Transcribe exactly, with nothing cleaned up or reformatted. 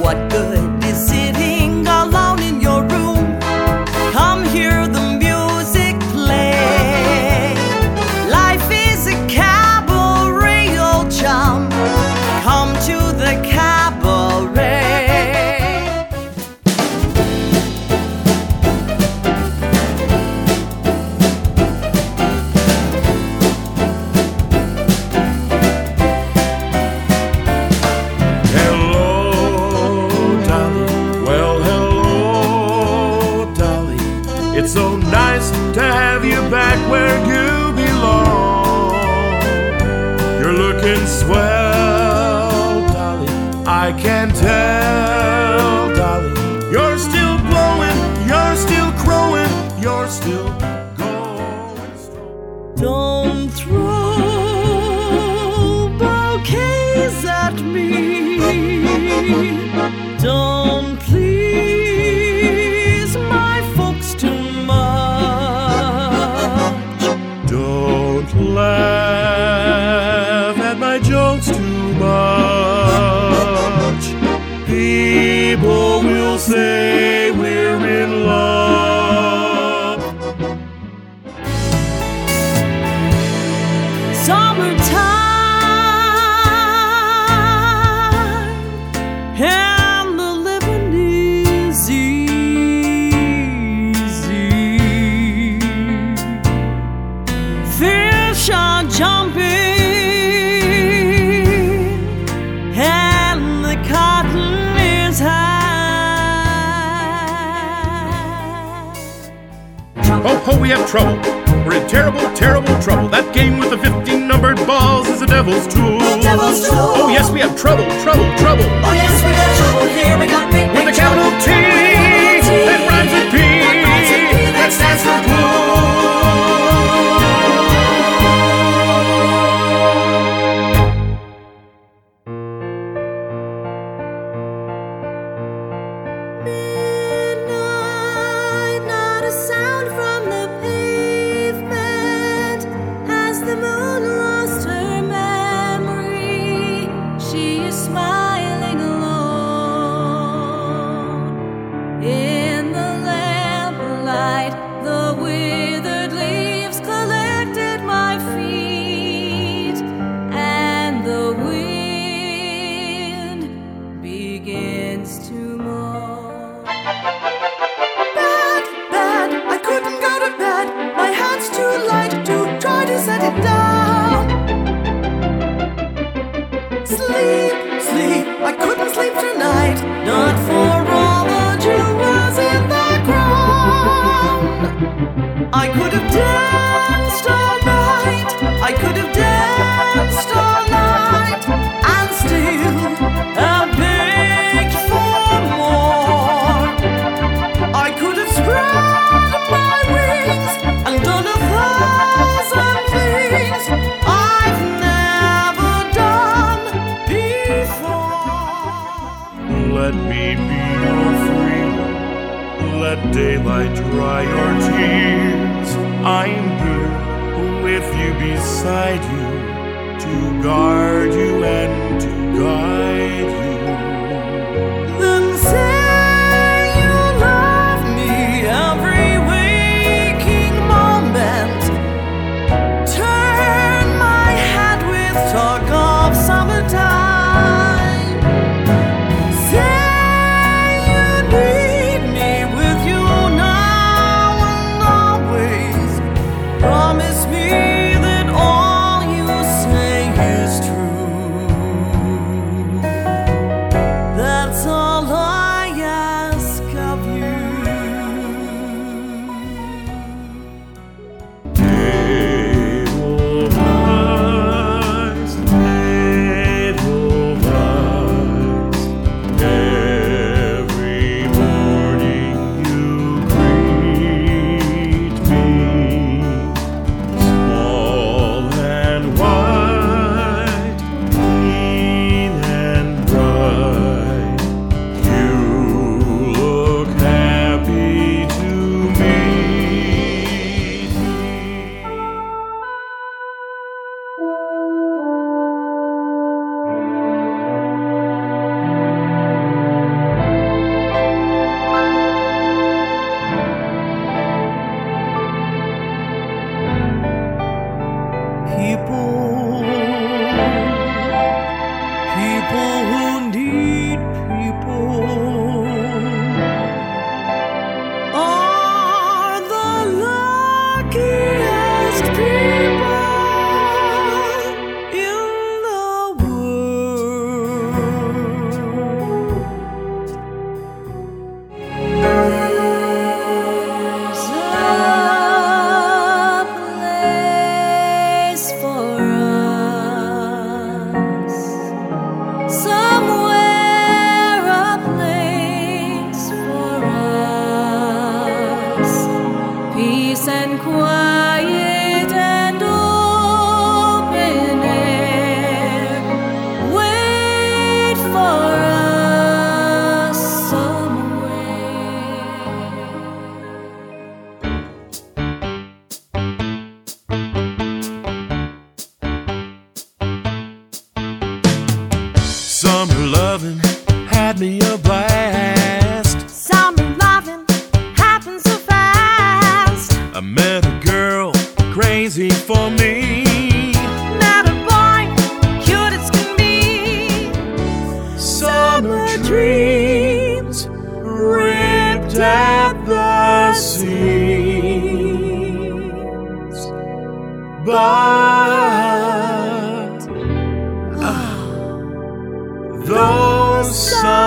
What good is sitting alone in your room? Come hear the music play. Life is a cabaret, old chum. Come to the cabaret. It's so nice to have you back where you belong. You're looking swell, Dolly, I can tell, Dolly. You're still blowing, you're still crowing, you're still going strong. Don't throw bouquets at me. Don't please my folks too much. Don't laugh at my jokes too much. People will say we're in love. Summertime, and the living is easy. Fish are jumping, and the cotton is high. Ho, ho, we have trouble. We're in terrible, terrible trouble. That game with the fifteen numbered balls is a devil's tool. The devil's tool. Oh yes, we have trouble, trouble, trouble. Oh yes, we got trouble here. We got big, big With a capital T that rhymes with P that stands for Midnight, not a sound from the pavement. As the moon lost her memory, she is smiling alone. In the lamplight, the withered leaves collected my feet, and the wind begins to moan. Bad, bad, I couldn't go to bed. My hand's too light to try to set it down. Sleep, sleep, I couldn't sleep tonight. Not for all the jewels in the ground. I could have danced all night. I could have danced all night, and still have begged for more. I could have spread my wings and done a thousand things I've never done before. Let me be your freedom. Let daylight dry your tears. I'm here with you, beside you, to guard you and to guide you. Then say you love me every waking moment. Turn my head with talk of summertime. Say you need me with you now and always. Promise me that all you say is true. people who need people are the luckiest people in the world. There's a place for us, somewhere a place for us, peace and quiet and open air wait for us somewhere. Summer loving had me a blast. Summer loving happens so fast. I met a girl crazy for me. Met a boy, cute as can be. Summer dreams ripped at the seams, but those